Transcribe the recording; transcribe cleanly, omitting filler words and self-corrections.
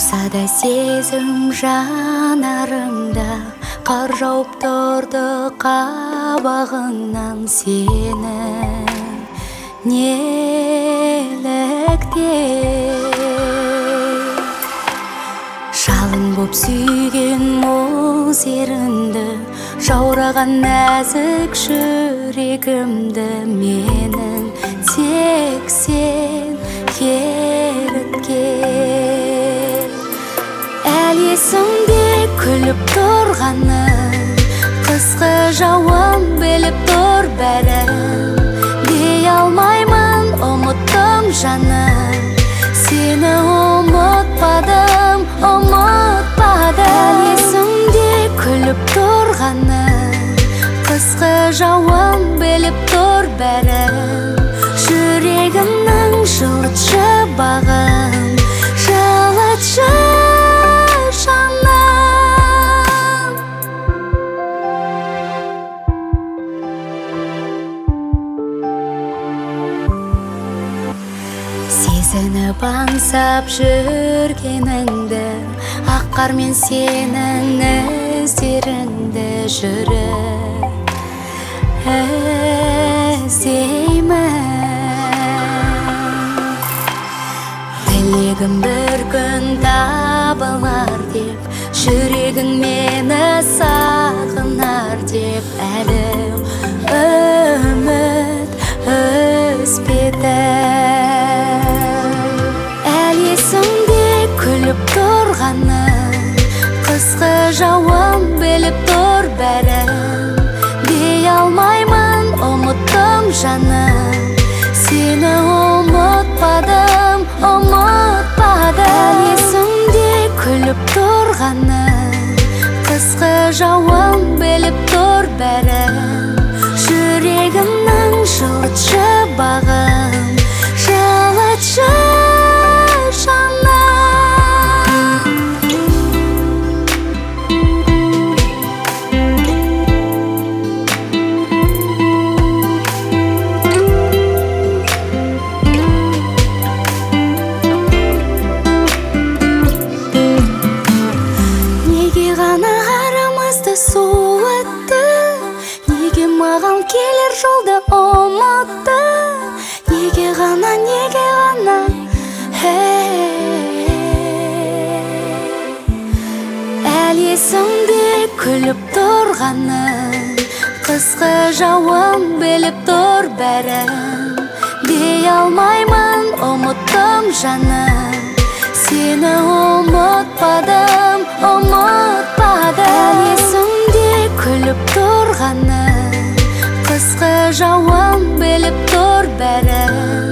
Тұрса да сезім жанарымда, қар жауып тұрды қабағыңнан сенің неліктен. Жалын боп сүйген мұз ерінді, жаураған нәзік жүрегімді менің тек сен еріткен. Әлі есімде күліп тұрғаның, қысқы жауын біліп тұр бәрін. Дей алмаймын, ұмыттым жаным, сені ұмытпадым, ұмытпадым. Әлі есімде күліп тұрғаның, қысқы жауын біліп тұр бәрін. Жүрегімнің жылытшы бағын, жылытшы жаным. Сезініп аңсап жүргеніңді, ақ қармен сенің іздеріңді жүріп іздеймін. Тілегім бір күн табылар деп, жүрегің мені сағынар деп, әлі үміт үзбедім. Әлі есімде күліп тұрғаның, қысқы жауын біліп тұр бәрін. Дей алмаймын, ұмыттым жаным, сені ұмытпадым, ұмытпадым. Әлі есімде күліп тұрғаның, қысқы жауын біліп тұр бәрін. Жүрегімнің жылытшы бағын, жылытшы жаным. Суытты, неге маған келер жолды ұмытты? Неге ғана Әлі есімде күліп тұрғаның, қысқы жауын біліп тұр бәрін. Дей алмаймын, ұмыттым жаным, сені ұмытпадым, ұмытпадым. Әлі есімде күліп тұрғаның, қысқы жауын біліп тұр бәрін.